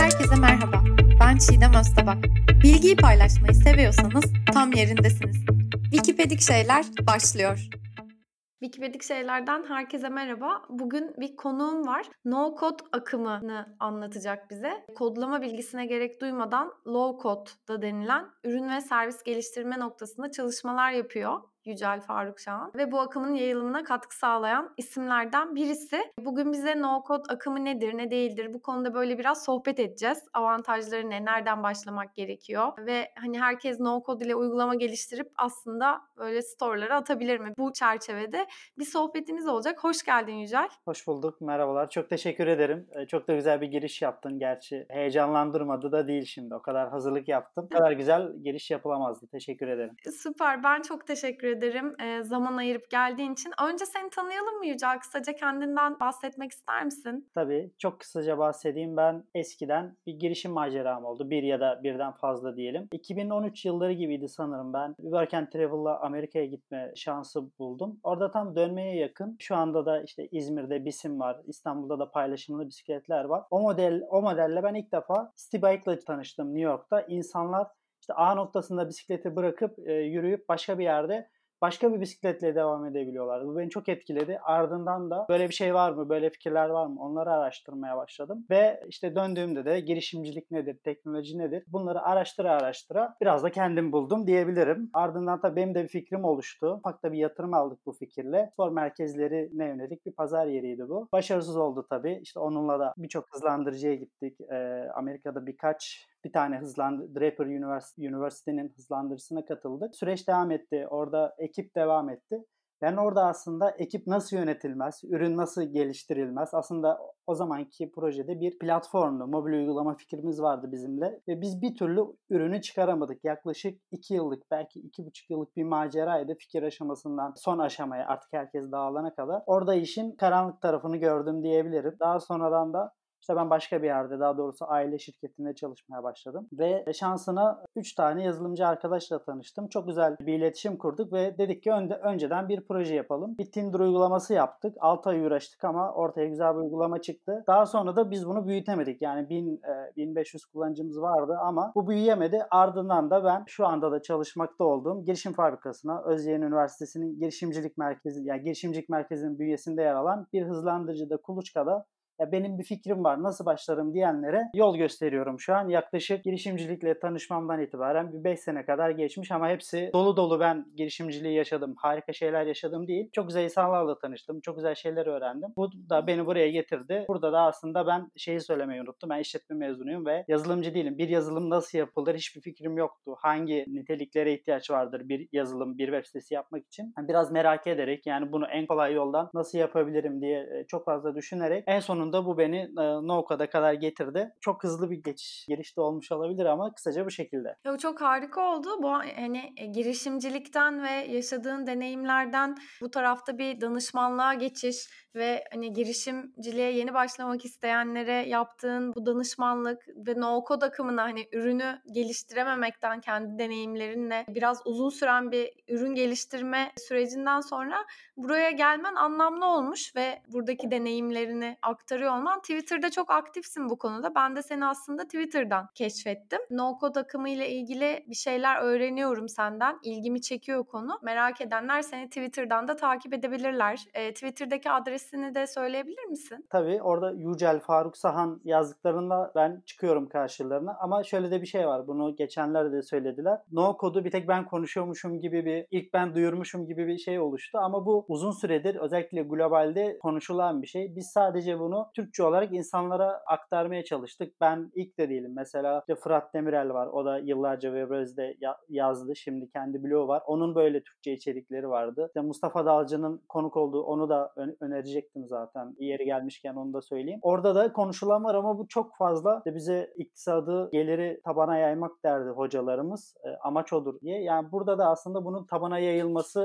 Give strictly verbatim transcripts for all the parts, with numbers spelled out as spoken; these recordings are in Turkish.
Herkese merhaba. Ben Çiğdem Öztabak. Bilgiyi paylaşmayı seviyorsanız tam yerindesiniz. Wikipedik Şeyler başlıyor. Wikipedik Şeyler'den herkese merhaba. Bugün bir konuğum var. No Code akımını anlatacak bize. Kodlama bilgisine gerek duymadan low code da denilen ürün ve servis geliştirme noktasında çalışmalar yapıyor Yücel Faruk Şahan ve bu akımın yayılımına katkı sağlayan isimlerden birisi. Bugün bize no code akımı nedir, ne değildir? Bu konuda böyle biraz sohbet edeceğiz. Avantajları ne, nereden başlamak gerekiyor ve hani herkes no code ile uygulama geliştirip aslında böyle store'lara atabilir mi? Bu çerçevede bir sohbetimiz olacak. Hoş geldin Yücel. Hoş bulduk, merhabalar. Çok teşekkür ederim. Ee, Çok da güzel bir giriş yaptın. Gerçi heyecanlandırmadı da değil şimdi. O kadar hazırlık yaptım. O kadar güzel giriş yapılamazdı. Teşekkür ederim. Süper. Ben çok teşekkür ederim e, zaman ayırıp geldiğin için. Önce seni tanıyalım mı Yücel? Kısaca kendinden bahsetmek ister misin? Tabii çok kısaca bahsedeyim. Ben eskiden bir girişim maceram oldu. Bir ya da birden fazla diyelim. iki bin on üç yılları gibiydi sanırım ben. Work and Travel'la Amerika'ya gitme şansı buldum. Orada tam dönmeye yakın. Şu anda da işte İzmir'de BİS'im var. İstanbul'da da paylaşımlı bisikletler var. O model o modelle ben ilk defa City Bike'la tanıştım New York'ta. İnsanlar işte A noktasında bisikleti bırakıp e, yürüyüp başka bir yerde başka bir bisikletle devam edebiliyorlar. Bu beni çok etkiledi. Ardından da böyle bir şey var mı, böyle fikirler var mı onları araştırmaya başladım. Ve işte döndüğümde de girişimcilik nedir, teknoloji nedir bunları araştıra araştıra biraz da kendim buldum diyebilirim. Ardından da benim de bir fikrim oluştu. Ufak da bir yatırım aldık bu fikirle. Spor merkezlerine yönelik bir pazar yeriydi bu. Başarısız oldu tabii. İşte onunla da birçok hızlandırıcıya gittik. Ee, Amerika'da birkaç bir tane hızlandı Draper University'nin hızlandırısına katıldık. Süreç devam etti. Orada ekip devam etti. Ben orada aslında ekip nasıl yönetilmez, ürün nasıl geliştirilmez. Aslında o zamanki projede bir platformlu, mobil uygulama fikrimiz vardı bizimle. Ve biz bir türlü ürünü çıkaramadık. Yaklaşık iki yıllık, belki iki buçuk yıllık bir maceraydı fikir aşamasından son aşamaya artık herkes dağılana kadar. Orada işin karanlık tarafını gördüm diyebilirim. Daha sonradan da İşte ben başka bir yerde, daha doğrusu aile şirketinde çalışmaya başladım. Ve şansına üç tane yazılımcı arkadaşla tanıştım. Çok güzel bir iletişim kurduk ve dedik ki önde, önceden bir proje yapalım. Bir Tinder uygulaması yaptık. altı ay uğraştık ama ortaya güzel bir uygulama çıktı. Daha sonra da biz bunu büyütemedik. Yani bin, e, bin beş yüz kullanıcımız vardı ama bu büyüyemedi. Ardından da ben şu anda da çalışmakta olduğum girişim fabrikasına, Özyeğin Üniversitesi'nin girişimcilik merkezi, yani girişimcilik merkezinin bünyesinde yer alan bir hızlandırıcıda, Kuluçka'da ya benim bir fikrim var, nasıl başlarım diyenlere yol gösteriyorum şu an. Yaklaşık girişimcilikle tanışmamdan itibaren bir beş sene kadar geçmiş ama hepsi dolu dolu ben girişimciliği yaşadım, harika şeyler yaşadım değil. Çok güzel insanlarla tanıştım, çok güzel şeyler öğrendim. Bu da beni buraya getirdi. Burada da aslında ben şeyi söylemeyi unuttum. Ben işletme mezunuyum ve yazılımcı değilim. Bir yazılım nasıl yapılır hiçbir fikrim yoktu. Hangi niteliklere ihtiyaç vardır bir yazılım, bir web sitesi yapmak için? Biraz merak ederek, yani bunu en kolay yoldan nasıl yapabilirim diye çok fazla düşünerek en sonunda da bu beni e, No-Code'a kadar getirdi. Çok hızlı bir geçiş, giriş de olmuş olabilir ama kısaca bu şekilde. Ya, bu çok harika oldu. Bu hani e, girişimcilikten ve yaşadığın deneyimlerden bu tarafta bir danışmanlığa geçiş ve hani girişimciliğe yeni başlamak isteyenlere yaptığın bu danışmanlık ve no-code akımına hani ürünü geliştirememekten kendi deneyimlerinle biraz uzun süren bir ürün geliştirme sürecinden sonra buraya gelmen anlamlı olmuş ve buradaki deneyimlerini aktarıyor olman. Twitter'da çok aktifsin bu konuda. Ben de seni aslında Twitter'dan keşfettim. No-code akımı ile ilgili bir şeyler öğreniyorum senden. İlgimi çekiyor konu. Merak edenler seni Twitter'dan da takip edebilirler. E, Twitter'daki adresini de söyleyebilir misin? Tabii orada Yücel Faruk Sahan yazdıklarında ben çıkıyorum karşılarına ama şöyle de bir şey var. Bunu geçenlerde de söylediler. No kodu bir tek ben konuşuyormuşum gibi bir, ilk ben duyurmuşum gibi bir şey oluştu ama bu uzun süredir özellikle globalde konuşulan bir şey. Biz sadece bunu Türkçe olarak insanlara aktarmaya çalıştık. Ben ilk de değilim. Mesela işte Fırat Demirel var. O da yıllarca Webraz'de yazdı. Şimdi kendi blogu var. Onun böyle Türkçe içerikleri vardı. İşte Mustafa Dalcı'nın konuk olduğu, onu da ö- önerecektim zaten. Yeri gelmişken onu da söyleyeyim. Orada da konuşulan var ama bu çok fazla. İşte bize iktisadı, geliri tabana yaymak derdi hocalarımız. E, amaç odur diye. Yani burada da aslında bunun tabana yayılması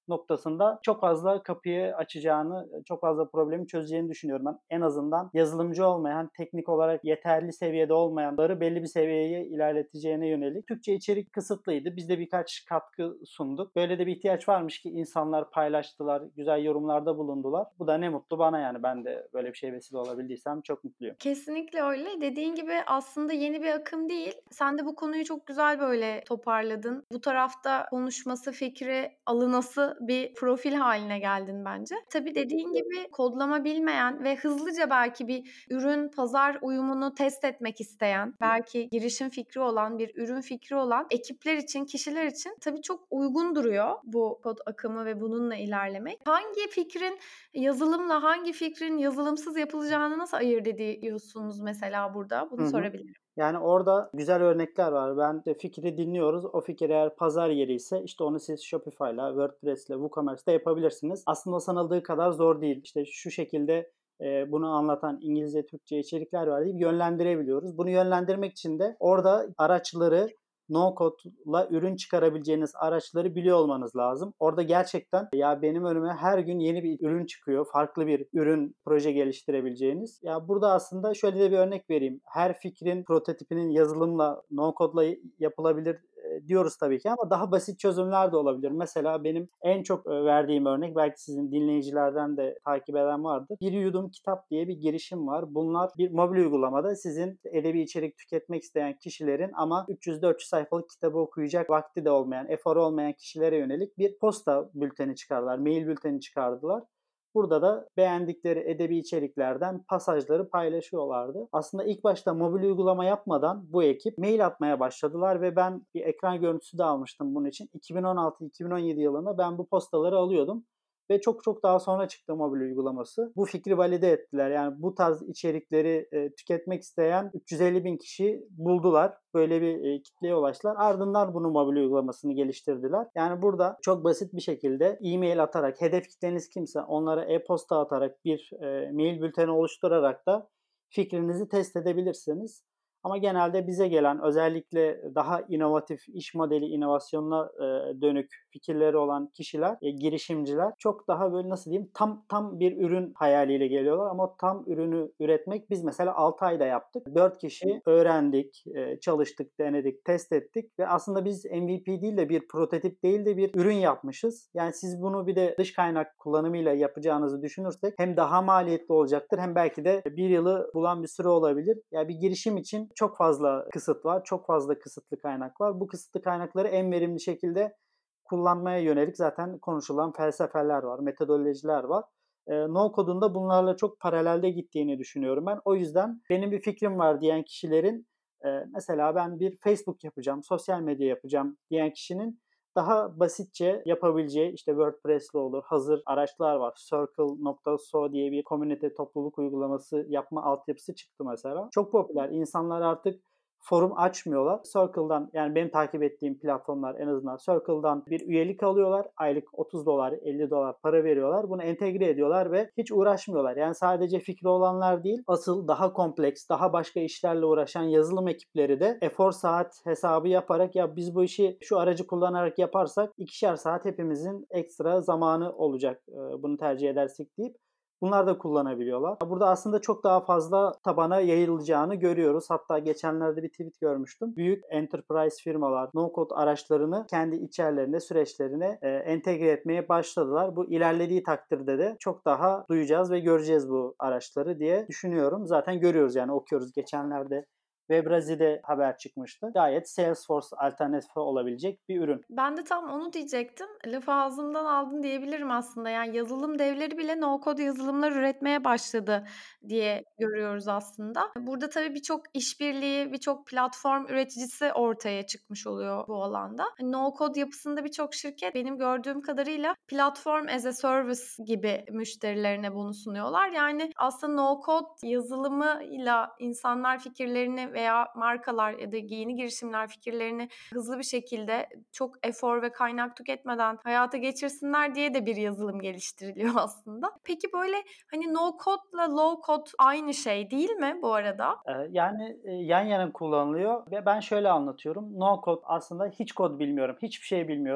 noktasında çok fazla kapıyı açacağını, çok fazla problemi çözeceğini düşünüyorum ben. En azından yazılımcı olmayan, teknik olarak yeterli seviyede olmayanları belli bir seviyeye ilerleteceğine yönelik. Türkçe içerik kısıtlıydı. Biz de birkaç katkı sunduk. Böyle de bir ihtiyaç varmış ki insanlar paylaştılar, güzel yorumlarda bulundular. Bu da ne mutlu bana yani. Ben de böyle bir şeye vesile olabildiysem çok mutluyum. Kesinlikle öyle. Dediğin gibi aslında yeni bir akım değil. Sen de bu konuyu çok güzel böyle toparladın. Bu tarafta konuşması, fikri alınası bir profil haline geldin bence. Tabii dediğin gibi kodlama bilmeyen ve hızlıca belki bir ürün pazar uyumunu test etmek isteyen, belki girişim fikri olan, bir ürün fikri olan ekipler için, kişiler için tabii çok uygun duruyor bu kod akımı ve bununla ilerlemek. Hangi fikrin yazılımla, hangi fikrin yazılımsız yapılacağını nasıl ayırt ediyorsunuz mesela burada? Hı Bunu hı. sorabilirim. Yani orada güzel örnekler var. Ben de fikri dinliyoruz. O fikir eğer pazar yeri ise işte onu siz Shopify'la, WordPress'le, WooCommerce'da yapabilirsiniz. Aslında o sanıldığı kadar zor değil. İşte şu şekilde e, bunu anlatan İngilizce, Türkçe içerikler var deyip yönlendirebiliyoruz. Bunu yönlendirmek için de orada araçları no code'la ürün çıkarabileceğiniz araçları biliyor olmanız lazım. Orada gerçekten ya benim önüme her gün yeni bir ürün çıkıyor. Farklı bir ürün proje geliştirebileceğiniz. Ya burada aslında şöyle de bir örnek vereyim. Her fikrin prototipinin yazılımla, no code'la yapılabilir e, diyoruz tabii ki ama daha basit çözümler de olabilir. Mesela benim en çok e, verdiğim örnek belki sizin dinleyicilerden de takip eden vardır. Bir Yudum Kitap diye bir girişim var. Bunlar bir mobil uygulamada sizin edebi içerik tüketmek isteyen kişilerin ama üç yüz dört yüz sayfalık kitabı okuyacak vakti de olmayan, eforu olmayan kişilere yönelik bir posta bülteni çıkardılar, mail bülteni çıkardılar. Burada da beğendikleri edebi içeriklerden pasajları paylaşıyorlardı. Aslında ilk başta mobil uygulama yapmadan bu ekip mail atmaya başladılar ve ben bir ekran görüntüsü de almıştım bunun için. iki bin on altı iki bin on yedi yılında ben bu postaları alıyordum. Ve çok çok daha sonra çıktı mobil uygulaması. Bu fikri valide ettiler. Yani bu tarz içerikleri e, tüketmek isteyen üç yüz elli bin kişi buldular. Böyle bir e, kitleye ulaştılar. Ardından bunu mobil uygulamasını geliştirdiler. Yani burada çok basit bir şekilde e-mail atarak, hedef kitleniz kimse onlara e-posta atarak bir e, mail bülteni oluşturarak da fikrinizi test edebilirsiniz. Ama genelde bize gelen özellikle daha inovatif iş modeli inovasyonuna e, dönük fikirleri olan kişiler, e, girişimciler çok daha böyle nasıl diyeyim tam tam bir ürün hayaliyle geliyorlar ama o tam ürünü üretmek biz mesela altı ayda yaptık. dört kişi öğrendik, e, çalıştık, denedik, test ettik ve aslında biz M V P değil de bir prototip değil de bir ürün yapmışız. Yani siz bunu bir de dış kaynak kullanımıyla yapacağınızı düşünürsek hem daha maliyetli olacaktır hem belki de bir yılı bulan bir süre olabilir. Yani bir girişim için çok fazla kısıt var, çok fazla kısıtlı kaynak var. Bu kısıtlı kaynakları en verimli şekilde kullanmaya yönelik zaten konuşulan felsefeler var, metodolojiler var. E, no code'un da bunlarla çok paralelde gittiğini düşünüyorum ben. O yüzden benim bir fikrim var diyen kişilerin e, mesela ben bir Facebook yapacağım, sosyal medya yapacağım diyen kişinin daha basitçe yapabileceği işte WordPress'le olur. Hazır araçlar var. Circle nokta so diye bir komünite topluluk uygulaması yapma altyapısı çıktı mesela. Çok popüler. İnsanlar artık forum açmıyorlar. Circle'dan yani benim takip ettiğim platformlar en azından Circle'dan bir üyelik alıyorlar. Aylık otuz dolar, elli dolar para veriyorlar. Bunu entegre ediyorlar ve hiç uğraşmıyorlar. Yani sadece fikri olanlar değil, asıl daha kompleks, daha başka işlerle uğraşan yazılım ekipleri de efor saat hesabı yaparak ya biz bu işi şu aracı kullanarak yaparsak ikişer saat hepimizin ekstra zamanı olacak. Bunu tercih edersek deyip bunlar da kullanabiliyorlar. Burada aslında çok daha fazla tabana yayılacağını görüyoruz. Hatta geçenlerde bir tweet görmüştüm. Büyük enterprise firmalar no-code araçlarını kendi içerilerine, süreçlerine e, entegre etmeye başladılar. Bu ilerlediği takdirde de çok daha duyacağız ve göreceğiz bu araçları diye düşünüyorum. Zaten görüyoruz yani okuyoruz. Geçenlerde Webrazi'de haber çıkmıştı. Gayet Salesforce alternatifi olabilecek bir ürün. Ben de tam onu diyecektim. Lafı ağzımdan aldın diyebilirim aslında. Yani yazılım devleri bile no-code yazılımlar üretmeye başladı diye görüyoruz aslında. Burada tabii birçok işbirliği, birçok platform üreticisi ortaya çıkmış oluyor bu alanda. Hani no-code yapısında birçok şirket benim gördüğüm kadarıyla platform as a service gibi müşterilerine bunu sunuyorlar. Yani aslında no-code yazılımıyla insanlar fikirlerini veya markalar ya da yeni girişimler fikirlerini hızlı bir şekilde çok efor ve kaynak tüketmeden hayata geçirsinler diye de bir yazılım geliştiriliyor aslında. Peki böyle hani no code'la low code aynı şey değil mi bu arada? Ee, Yani e, yan yana kullanılıyor ve ben şöyle anlatıyorum. No code aslında hiç kod bilmiyorum, hiçbir şey bilmiyorum.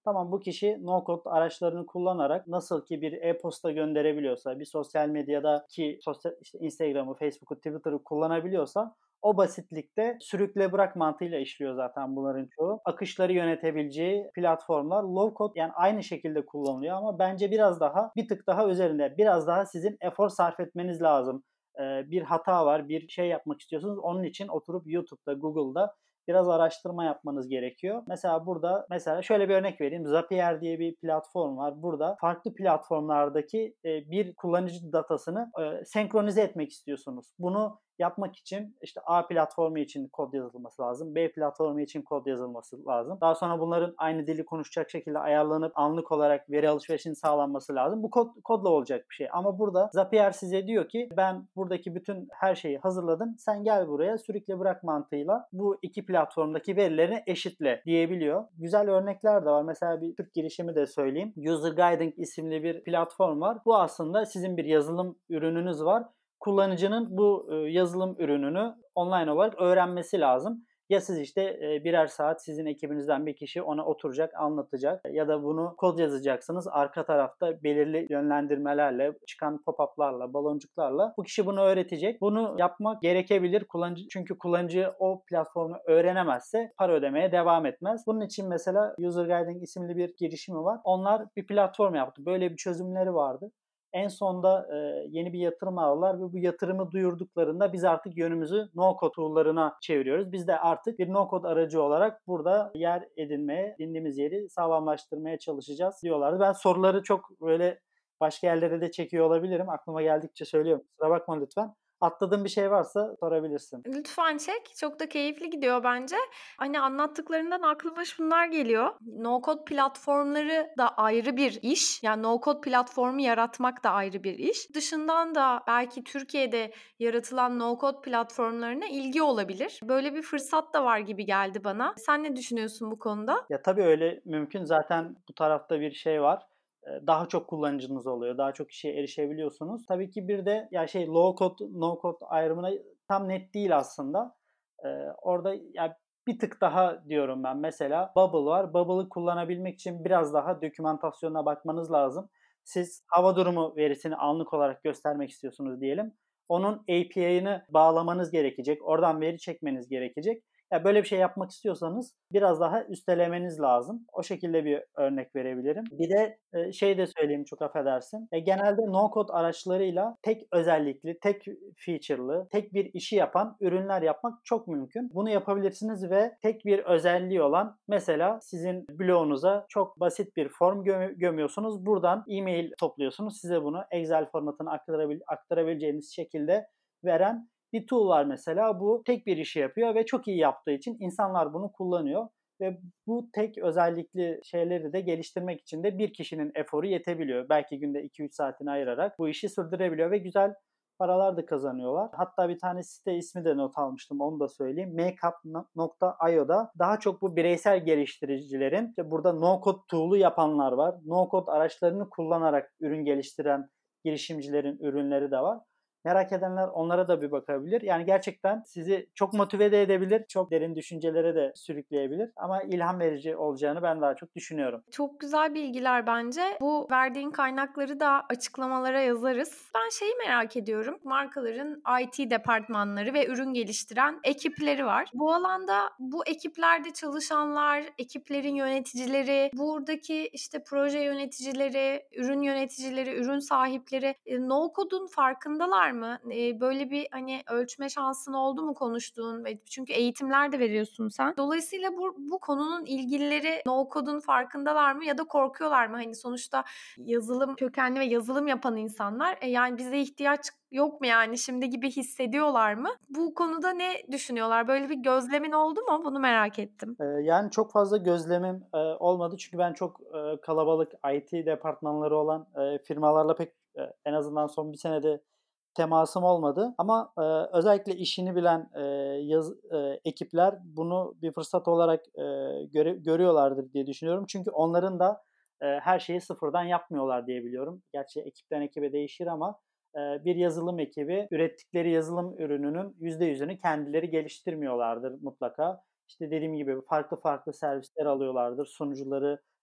Tamam, bu kişi no code araçlarını kullanarak nasıl ki bir e-posta gönderebiliyorsa, bir sosyal medyadaki sosyal işte Instagram'ı, Facebook'u, Twitter'ı kullanabiliyorsa o basitlikte sürükle bırak mantığıyla işliyor zaten bunların çoğu. Akışları yönetebileceği platformlar low code yani aynı şekilde kullanılıyor ama bence biraz daha bir tık daha üzerinde. Biraz daha sizin efor sarf etmeniz lazım. Eee, bir hata var, bir şey yapmak istiyorsunuz. Onun için oturup YouTube'da, Google'da biraz araştırma yapmanız gerekiyor. Mesela burada mesela şöyle bir örnek vereyim. Zapier diye bir platform var. Burada farklı platformlardaki e, bir kullanıcı datasını e, senkronize etmek istiyorsunuz. Bunu yapmak için işte A platformu için kod yazılması lazım. B platformu için kod yazılması lazım. Daha sonra bunların aynı dili konuşacak şekilde ayarlanıp anlık olarak veri alışverişinin sağlanması lazım. Bu kod, kodla olacak bir şey. Ama burada Zapier size diyor ki ben buradaki bütün her şeyi hazırladım. Sen gel buraya sürükle bırak mantığıyla bu iki platformdaki verilerini eşitle diyebiliyor. Güzel örnekler de var. Mesela bir Türk girişimi de söyleyeyim. User Guiding isimli bir platform var. Bu aslında sizin bir yazılım ürününüz var. Kullanıcının bu yazılım ürününü online olarak öğrenmesi lazım. Ya siz işte birer saat sizin ekibinizden bir kişi ona oturacak, anlatacak ya da bunu kod yazacaksınız. Arka tarafta belirli yönlendirmelerle, çıkan pop-up'larla, baloncuklarla bu kişi bunu öğretecek. Bunu yapmak gerekebilir. Kullanıcı çünkü kullanıcı o platformu öğrenemezse para ödemeye devam etmez. Bunun için mesela User Guiding isimli bir girişimi var. Onlar bir platform yaptı. Böyle bir çözümleri vardı. En sonda e, yeni bir yatırım aldılar ve bu yatırımı duyurduklarında biz artık yönümüzü no-code tool'larına çeviriyoruz. Biz de artık bir no-code aracı olarak burada yer edinmeye, edindiğimiz yeri sağlamlaştırmaya çalışacağız diyorlardı. Ben soruları çok böyle başka yerlere de çekiyor olabilirim. Aklıma geldikçe söylüyorum. Kusura bakma lütfen. Atladığım bir şey varsa sorabilirsin. Lütfen çek. Çok da keyifli gidiyor bence. Hani anlattıklarından aklıma şunlar geliyor. No code platformları da ayrı bir iş. Yani no code platformu yaratmak da ayrı bir iş. Dışından da belki Türkiye'de yaratılan no code platformlarına ilgi olabilir. Böyle bir fırsat da var gibi geldi bana. Sen ne düşünüyorsun bu konuda? Ya tabii öyle mümkün. Zaten bu tarafta bir şey var. Daha çok kullanıcınız oluyor. Daha çok kişiye erişebiliyorsunuz. Tabii ki bir de ya şey low code, no code ayrımına tam net değil aslında. Ee, orada ya bir tık daha diyorum ben. Mesela Bubble var. Bubble'ı kullanabilmek için biraz daha dokümantasyonuna bakmanız lazım. Siz hava durumu verisini anlık olarak göstermek istiyorsunuz diyelim. Onun A P I'ını bağlamanız gerekecek. Oradan veri çekmeniz gerekecek. Ya böyle bir şey yapmak istiyorsanız biraz daha üstelemeniz lazım. O şekilde bir örnek verebilirim. Bir de e, şey de söyleyeyim çok affedersin. E, genelde no-code araçlarıyla tek özellikli, tek feature'lı, tek bir işi yapan ürünler yapmak çok mümkün. Bunu yapabilirsiniz ve tek bir özelliği olan mesela sizin blogunuza çok basit bir form gö- gömüyorsunuz. Buradan e-mail topluyorsunuz. Size bunu Excel formatına aktarabil- aktarabileceğiniz şekilde veren bir tool var mesela. Bu tek bir işi yapıyor ve çok iyi yaptığı için insanlar bunu kullanıyor. Ve bu tek özellikli şeyleri de geliştirmek için de bir kişinin eforu yetebiliyor. Belki günde iki üç saatini ayırarak bu işi sürdürebiliyor ve güzel paralar da kazanıyorlar. Hatta bir tane site ismi de not almıştım, onu da söyleyeyim. makeup nokta io'da daha çok bu bireysel geliştiricilerin, işte burada no code tool'u yapanlar var. No code araçlarını kullanarak ürün geliştiren girişimcilerin ürünleri de var. Merak edenler onlara da bir bakabilir. Yani gerçekten sizi çok motive de edebilir, çok derin düşüncelere de sürükleyebilir ama ilham verici olacağını ben daha çok düşünüyorum. Çok güzel bilgiler bence. Bu verdiğin kaynakları da açıklamalara yazarız. Ben şeyi merak ediyorum. Markaların I T departmanları ve ürün geliştiren ekipleri var. Bu alanda bu ekiplerde çalışanlar, ekiplerin yöneticileri, buradaki işte proje yöneticileri, ürün yöneticileri, ürün sahipleri e, no code'un farkındalar mı? E, böyle bir hani ölçme şansın oldu mu konuştuğun? Ve çünkü eğitimler de veriyorsun sen. Dolayısıyla bu, bu konunun ilgilileri no code'un farkındalar mı ya da korkuyorlar mı? Hani sonuçta yazılım kökenli ve yazılım yapan insanlar e yani bize ihtiyaç yok mu yani şimdi gibi hissediyorlar mı? Bu konuda ne düşünüyorlar? Böyle bir gözlemin oldu mu? Bunu merak ettim. Ee, yani çok fazla gözlemim e, olmadı çünkü ben çok e, kalabalık I T departmanları olan e, firmalarla pek e, en azından son bir senede temasım olmadı. Ama e, özellikle işini bilen e, yaz, e, ekipler bunu bir fırsat olarak e, göre, görüyorlardır diye düşünüyorum. Çünkü onların da e, her şeyi sıfırdan yapmıyorlar diye biliyorum. Gerçi ekipten ekibe değişir ama e, bir yazılım ekibi ürettikleri yazılım ürününün yüzde yüzünü kendileri geliştirmiyorlardır mutlaka. İşte dediğim gibi farklı farklı servisler alıyorlardır. Sunucuları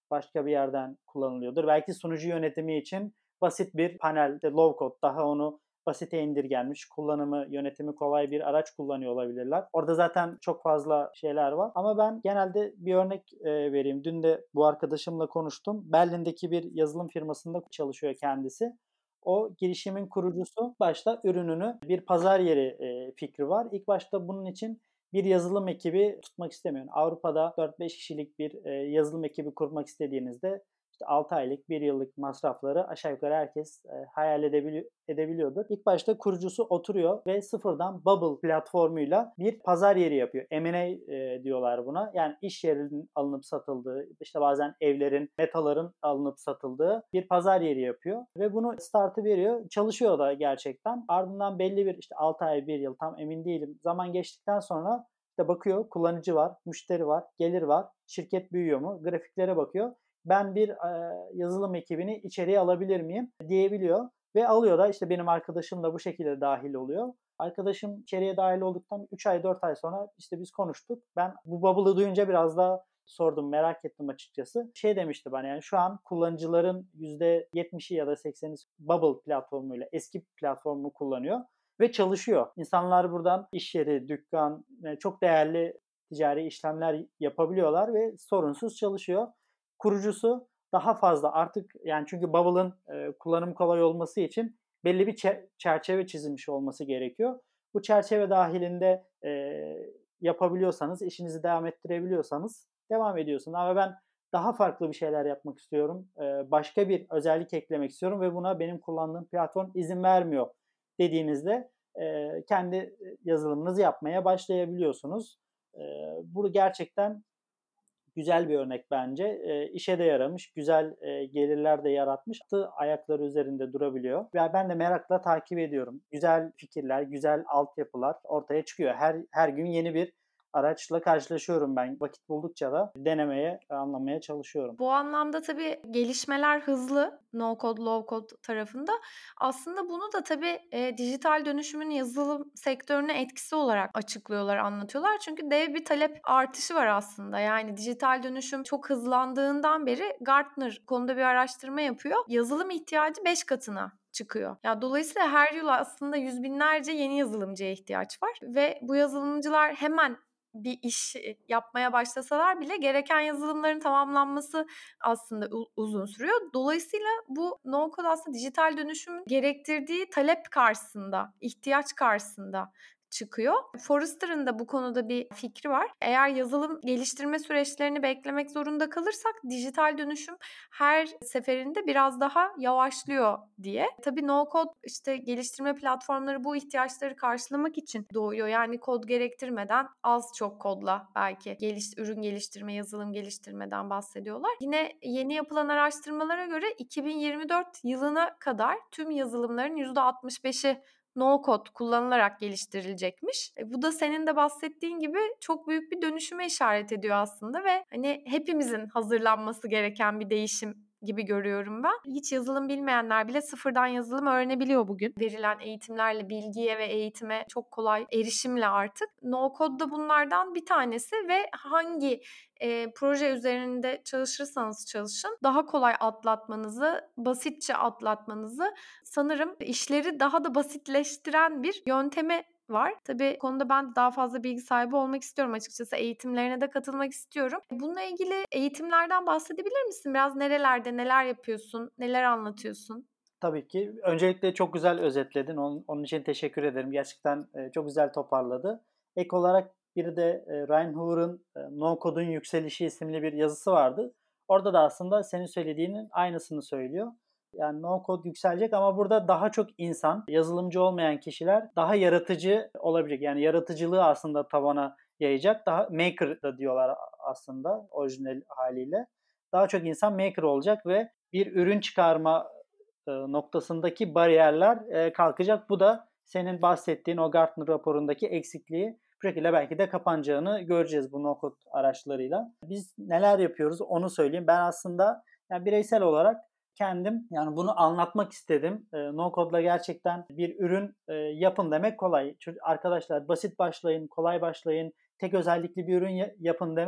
başka bir yerden kullanılıyordur. Belki sunucu yönetimi için basit bir panel, işte low code, daha onu basite indirgenmiş, kullanımı, yönetimi kolay bir araç kullanıyor olabilirler. Orada zaten çok fazla şeyler var. Ama ben genelde bir örnek e, vereyim. Dün de bu arkadaşımla konuştum. Berlin'deki bir yazılım firmasında çalışıyor kendisi. O girişimin kurucusu başta ürününü bir pazar yeri e, fikri var. İlk başta bunun için bir yazılım ekibi tutmak istemiyor. Avrupa'da dört beş kişilik bir e, yazılım ekibi kurmak istediğinizde işte altı aylık, bir yıllık masrafları aşağı yukarı herkes e, hayal edebili- edebiliyordur. İlk başta kurucusu oturuyor ve sıfırdan Bubble platformuyla bir pazar yeri yapıyor. M and A e, diyorlar buna. Yani iş yerinin alınıp satıldığı, işte bazen evlerin, metaların alınıp satıldığı bir pazar yeri yapıyor. Ve bunu startı veriyor. Çalışıyor da gerçekten. Ardından belli bir işte altı ay, bir yıl, tam emin değilim, zaman geçtikten sonra işte bakıyor, kullanıcı var, müşteri var, gelir var, şirket büyüyor mu? Grafiklere bakıyor. Ben bir e, yazılım ekibini içeriye alabilir miyim diyebiliyor. Ve alıyor da, işte benim arkadaşım da bu şekilde dahil oluyor. Arkadaşım içeriye dahil olduktan üç ay dört ay sonra işte biz konuştuk. Ben bu bubble'ı duyunca biraz daha sordum, merak ettim açıkçası. Şey demişti bana, yani şu an kullanıcıların yüzde yetmişi ya da sekseni Bubble platformuyla, eski platformu kullanıyor ve çalışıyor. İnsanlar buradan iş yeri, dükkan, çok değerli ticari işlemler yapabiliyorlar ve sorunsuz çalışıyor. Kurucusu daha fazla artık, yani çünkü Bubble'ın e, kullanım kolay olması için belli bir çe- çerçeve çizilmiş olması gerekiyor. Bu çerçeve dahilinde e, yapabiliyorsanız, işinizi devam ettirebiliyorsanız devam ediyorsunuz. Ama ben daha farklı bir şeyler yapmak istiyorum, e, başka bir özellik eklemek istiyorum ve buna benim kullandığım platform izin vermiyor dediğinizde e, kendi yazılımınızı yapmaya başlayabiliyorsunuz. E, bu gerçekten güzel bir örnek bence. E, işe de yaramış, güzel e, gelirler de yaratmış. Ayakları üzerinde durabiliyor. Ve ben de merakla takip ediyorum. Güzel fikirler, güzel altyapılar ortaya çıkıyor. Her her gün yeni bir araçla karşılaşıyorum ben. Vakit buldukça da denemeye, anlamaya çalışıyorum. Bu anlamda tabii gelişmeler hızlı, no code, low code tarafında. Aslında bunu da tabii e, dijital dönüşümün yazılım sektörüne etkisi olarak açıklıyorlar, anlatıyorlar. Çünkü dev bir talep artışı var aslında. Yani dijital dönüşüm çok hızlandığından beri Gartner konuda bir araştırma yapıyor. Yazılım ihtiyacı beş katına çıkıyor. Ya dolayısıyla her yıl aslında yüz binlerce yeni yazılımcıya ihtiyaç var ve bu yazılımcılar hemen bir iş yapmaya başlasalar bile gereken yazılımların tamamlanması aslında uzun sürüyor. Dolayısıyla bu no code aslında dijital dönüşüm gerektirdiği talep karşısında, ihtiyaç karşısında çıkıyor. Forrester'ın da bu konuda bir fikri var. Eğer yazılım geliştirme süreçlerini beklemek zorunda kalırsak dijital dönüşüm her seferinde biraz daha yavaşlıyor diye. Tabii no code işte geliştirme platformları bu ihtiyaçları karşılamak için doğuyor. Yani kod gerektirmeden az çok kodla belki geliş, ürün geliştirme, yazılım geliştirmeden bahsediyorlar. Yine yeni yapılan araştırmalara göre iki bin yirmi dört yılına kadar tüm yazılımların yüzde altmış beşi no code kullanılarak geliştirilecekmiş. E, bu da senin de bahsettiğin gibi çok büyük bir dönüşüme işaret ediyor aslında ve hani hepimizin hazırlanması gereken bir değişim gibi görüyorum ben. Hiç yazılım bilmeyenler bile sıfırdan yazılım öğrenebiliyor bugün. Verilen eğitimlerle bilgiye ve eğitime çok kolay erişimle artık. No code da bunlardan bir tanesi ve hangi e, proje üzerinde çalışırsanız çalışın daha kolay atlatmanızı, basitçe atlatmanızı, sanırım işleri daha da basitleştiren bir yöntemi var. Tabii konuda ben daha fazla bilgi sahibi olmak istiyorum açıkçası. Eğitimlerine de katılmak istiyorum. Bununla ilgili eğitimlerden bahsedebilir misin? Biraz nerelerde, neler yapıyorsun, neler anlatıyorsun? Tabii ki. Öncelikle çok güzel özetledin. Onun, onun için teşekkür ederim. Gerçekten e, çok güzel toparladı. Ek olarak bir de e, Ryan Hoover'ın e, No Code'un Yükselişi isimli bir yazısı vardı. Orada da aslında senin söylediğinin aynısını söylüyor. Yani no code yükselecek ama burada daha çok insan, yazılımcı olmayan kişiler daha yaratıcı olabilecek. Yani yaratıcılığı aslında tabana yayacak. Daha maker da diyorlar aslında orijinal haliyle. Daha çok insan maker olacak ve bir ürün çıkarma e, noktasındaki bariyerler e, kalkacak. Bu da senin bahsettiğin o Gartner raporundaki eksikliği bu şekilde belki de kapanacağını göreceğiz bu no-code araçlarıyla. Biz neler yapıyoruz onu söyleyeyim. Ben aslında yani bireysel olarak kendim yani bunu anlatmak istedim. E, no-code'la gerçekten bir ürün e, yapın demek kolay. Çünkü arkadaşlar basit başlayın, kolay başlayın, tek özellikli bir ürün yapın demek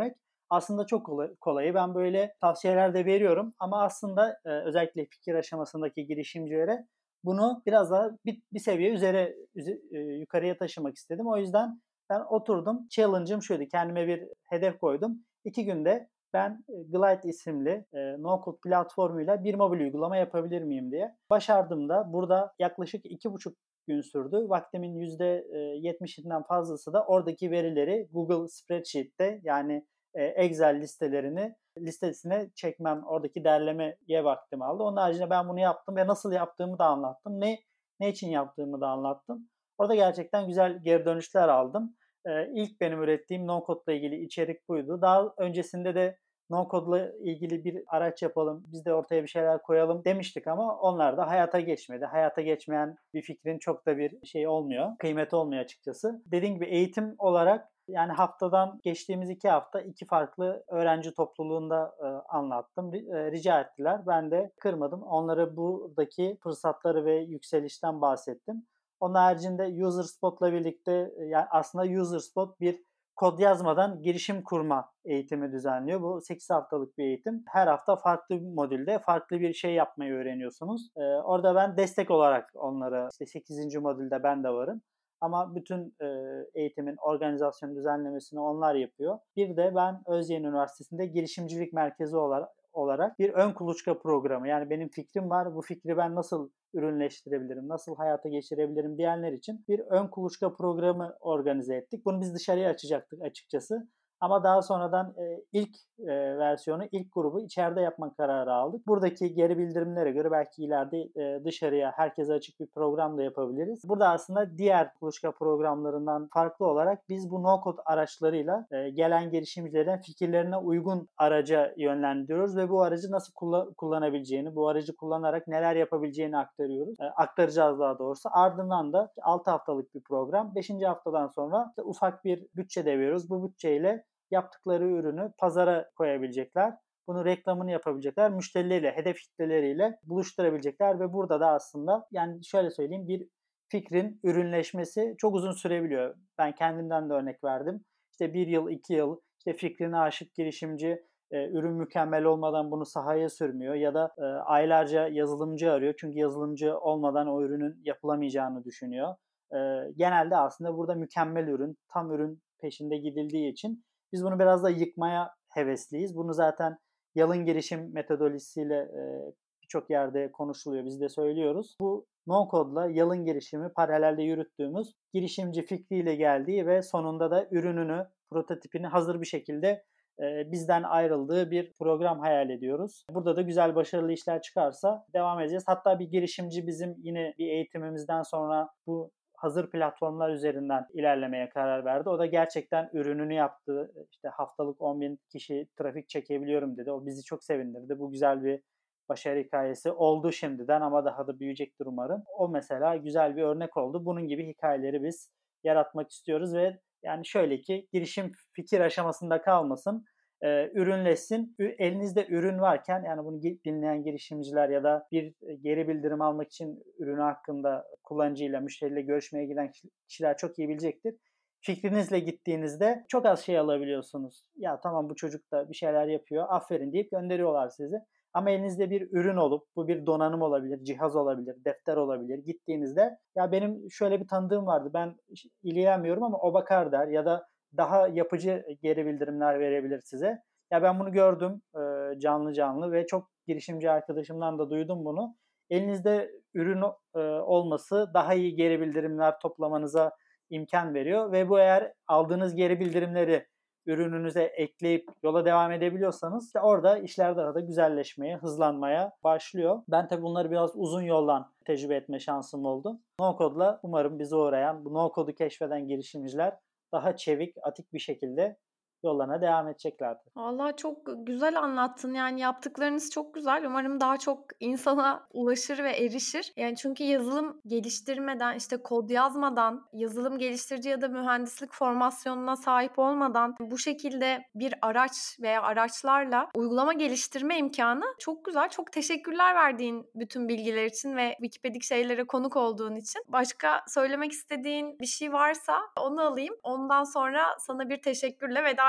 Aslında çok kolay, kolayı. Ben böyle tavsiyeler de veriyorum ama aslında e, özellikle fikir aşamasındaki girişimcilere bunu biraz daha bir, bir seviye üzere üze- e, yukarıya taşımak istedim. O yüzden ben oturdum. Challenge'ım şuydu. Kendime bir hedef koydum. İki günde ben e, Glide isimli e, no-code platformuyla bir mobil uygulama yapabilir miyim diye. Başardım da. Burada yaklaşık iki buçuk gün sürdü. Vaktimin yüzde yetmişinden fazlası da oradaki verileri Google Spreadsheet'te, yani e, Excel listelerini listesine çekmem, oradaki derlemeye vaktimi aldı. Onun haricinde ben bunu yaptım ve nasıl yaptığımı da anlattım. Ne ne için yaptığımı da anlattım. Orada gerçekten güzel geri dönüşler aldım. Ee, ilk benim ürettiğim no code ile ilgili içerik buydu. Daha öncesinde de no code ile ilgili bir araç yapalım, biz de ortaya bir şeyler koyalım demiştik ama onlar da hayata geçmedi. Hayata geçmeyen bir fikrin çok da bir şey olmuyor, kıymeti olmuyor açıkçası. Dediğim gibi eğitim olarak, yani haftadan geçtiğimiz iki hafta iki farklı öğrenci topluluğunda e, anlattım. E, rica ettiler. Ben de kırmadım. Onlara buradaki fırsatları ve yükselişten bahsettim. Onun haricinde UserSpot'la birlikte, yani aslında UserSpot bir kod yazmadan girişim kurma eğitimi düzenliyor. Bu sekiz haftalık bir eğitim. Her hafta farklı bir modülde farklı bir şey yapmayı öğreniyorsunuz. Ee, orada ben destek olarak onlara, işte sekizinci modülde ben de varım. Ama bütün e, eğitimin organizasyon düzenlemesini onlar yapıyor. Bir de ben Özyeğin Üniversitesi'nde girişimcilik merkezi olarak olarak bir ön kuluçka programı. Yani benim fikrim var. Bu fikri ben nasıl ürünleştirebilirim, nasıl hayata geçirebilirim diyenler için bir ön kuluçka programı organize ettik. Bunu biz dışarıya açacaktık açıkçası. Ama daha sonradan e, ilk e, versiyonu, ilk grubu içeride yapma kararı aldık. Buradaki geri bildirimlere göre belki ileride e, dışarıya herkese açık bir program da yapabiliriz. Burada aslında diğer kuluçka programlarından farklı olarak biz bu no-code araçlarıyla e, gelen girişimcilerin fikirlerine uygun araca yönlendiriyoruz ve bu aracı nasıl kullan- kullanabileceğini, bu aracı kullanarak neler yapabileceğini aktarıyoruz. E, aktaracağız daha doğrusu. Ardından da altı haftalık bir program. beşinci haftadan sonra işte ufak bir bütçe de veriyoruz. Bu bütçeyle yaptıkları ürünü pazara koyabilecekler. Bunu reklamını yapabilecekler. Müşterileriyle, hedef kitleleriyle buluşturabilecekler ve burada da aslında, yani şöyle söyleyeyim, bir fikrin ürünleşmesi çok uzun sürebiliyor. Ben kendimden de örnek verdim. İşte bir yıl, iki yıl, işte fikrine aşık girişimci e, ürün mükemmel olmadan bunu sahaya sürmüyor ya da e, aylarca yazılımcı arıyor. Çünkü yazılımcı olmadan o ürünün yapılamayacağını düşünüyor. E, genelde aslında burada mükemmel ürün, tam ürün peşinde gidildiği için biz bunu biraz da yıkmaya hevesliyiz. Bunu zaten yalın girişim metodolojisiyle e, birçok yerde konuşuluyor. Biz de söylüyoruz. Bu no-code'la yalın girişimi paralelde yürüttüğümüz, girişimci fikriyle geldiği ve sonunda da ürününü, prototipini hazır bir şekilde e, bizden ayrıldığı bir program hayal ediyoruz. Burada da güzel, başarılı işler çıkarsa devam edeceğiz. Hatta bir girişimci bizim yine bir eğitimimizden sonra bu hazır platformlar üzerinden ilerlemeye karar verdi. O da gerçekten ürününü yaptı. İşte haftalık on bin kişi trafik çekebiliyorum dedi. O bizi çok sevindirdi. Bu güzel bir başarı hikayesi oldu şimdiden ama daha da büyüyecektir umarım. O mesela güzel bir örnek oldu. Bunun gibi hikayeleri biz yaratmak istiyoruz ve yani şöyle ki girişim fikir aşamasında kalmasın, e, ürünleşsin. Elinizde ürün varken, yani bunu dinleyen girişimciler ya da bir geri bildirim almak için ürünü hakkında kullanıcıyla, müşteriyle görüşmeye giden kişiler çok iyi bilecektir. Fikrinizle gittiğinizde çok az şey alabiliyorsunuz. Ya tamam, bu çocuk da bir şeyler yapıyor, aferin deyip gönderiyorlar sizi. Ama elinizde bir ürün olup, bu bir donanım olabilir, cihaz olabilir, defter olabilir. Gittiğinizde ya benim şöyle bir tanıdığım vardı, ben ilgilenmiyorum ama o bakar der ya da daha yapıcı geri bildirimler verebilir size. Ya ben bunu gördüm e, canlı canlı ve çok girişimci arkadaşımdan da duydum bunu. Elinizde ürün e, olması daha iyi geri bildirimler toplamanıza imkan veriyor ve bu, eğer aldığınız geri bildirimleri ürününüze ekleyip yola devam edebiliyorsanız, işte orada işler daha da güzelleşmeye, hızlanmaya başlıyor. Ben tabii bunları biraz uzun yoldan tecrübe etme şansım oldu. No-code'la umarım bizi uğrayan, bu no-code'u keşfeden girişimciler daha çevik, atik bir şekilde yollarına devam edeceklerdir. Vallahi çok güzel anlattın. Yani yaptıklarınız çok güzel. Umarım daha çok insana ulaşır ve erişir. Yani çünkü yazılım geliştirmeden, işte kod yazmadan, yazılım geliştirici ya da mühendislik formasyonuna sahip olmadan bu şekilde bir araç veya araçlarla uygulama geliştirme imkanı çok güzel. Çok teşekkürler verdiğin bütün bilgiler için ve Wikipedik şeylere konuk olduğun için. Başka söylemek istediğin bir şey varsa onu alayım. Ondan sonra sana bir teşekkürle veda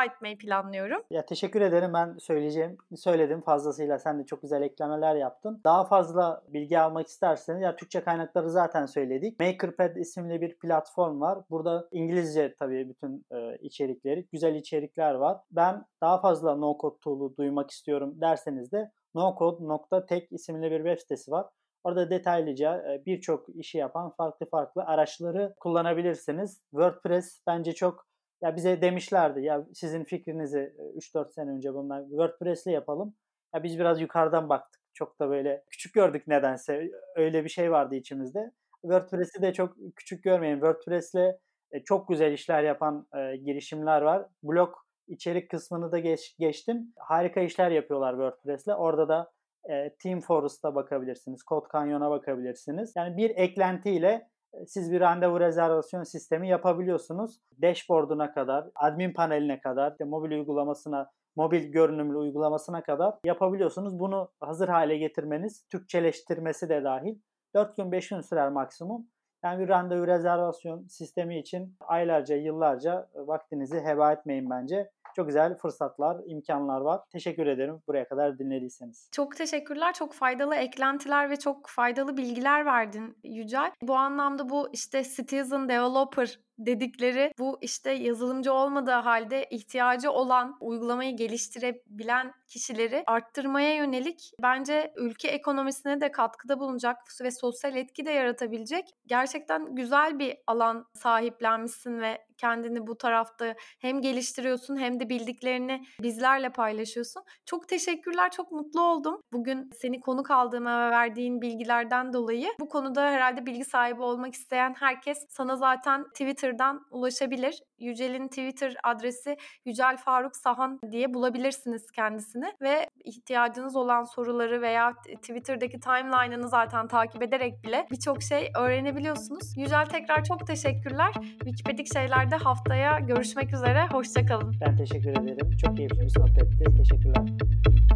etmeyi planlıyorum. Ya teşekkür ederim. Ben söyleyeceğim söyledim fazlasıyla. Sen de çok güzel eklemeler yaptın. Daha fazla bilgi almak isterseniz ya Türkçe kaynakları zaten söyledik. MakerPad isimli bir platform var. Burada İngilizce tabii bütün e, içerikleri, güzel içerikler var. Ben daha fazla no code tool'u duymak istiyorum derseniz de nocode nokta tech isimli bir web sitesi var. Orada detaylıca e, birçok işi yapan farklı farklı araçları kullanabilirsiniz. WordPress bence çok ya bize demişlerdi ya sizin fikrinizi üç dört sene önce bunlar WordPress'le yapalım. Ya biz biraz yukarıdan baktık. Çok da böyle küçük gördük nedense. Öyle bir şey vardı içimizde. WordPress'i de çok küçük görmeyin. WordPress'le e, çok güzel işler yapan e, girişimler var. Blog içerik kısmını da geç, geçtim. Harika işler yapıyorlar WordPress'le. Orada da e, Team Forest'a bakabilirsiniz. Code Canyon'a bakabilirsiniz. Yani bir eklentiyle siz bir randevu rezervasyon sistemi yapabiliyorsunuz. Dashboard'una kadar, admin paneline kadar, işte mobil uygulamasına, mobil görünümlü uygulamasına kadar yapabiliyorsunuz. Bunu hazır hale getirmeniz, Türkçeleştirmesi de dahil dört gün beş gün sürer maksimum. Yani bir randevu rezervasyon sistemi için aylarca, yıllarca vaktinizi heba etmeyin bence. Çok güzel fırsatlar, imkanlar var. Teşekkür ederim buraya kadar dinlediyseniz. Çok teşekkürler. Çok faydalı eklentiler ve çok faydalı bilgiler verdin Yücel. Bu anlamda bu işte citizen developer dedikleri bu işte yazılımcı olmadığı halde ihtiyacı olan uygulamayı geliştirebilen kişileri arttırmaya yönelik bence ülke ekonomisine de katkıda bulunacak ve sosyal etki de yaratabilecek gerçekten güzel bir alan sahiplenmişsin ve kendini bu tarafta hem geliştiriyorsun hem de bildiklerini bizlerle paylaşıyorsun. Çok teşekkürler, çok mutlu oldum. Bugün seni konuk aldığıma ve verdiğin bilgilerden dolayı bu konuda herhalde bilgi sahibi olmak isteyen herkes sana zaten Twitter'dan ulaşabilir. Yücel'in Twitter adresi Yücel Faruk Sahan diye bulabilirsiniz kendisini ve ihtiyacınız olan soruları veya Twitter'daki timeline'ını zaten takip ederek bile birçok şey öğrenebiliyorsunuz. Yücel tekrar çok teşekkürler. Wikipedik Şeyler'de haftaya görüşmek üzere. Hoşça kalın. Ben teşekkür ederim. Çok keyifli bir sohbetti. Teşekkürler.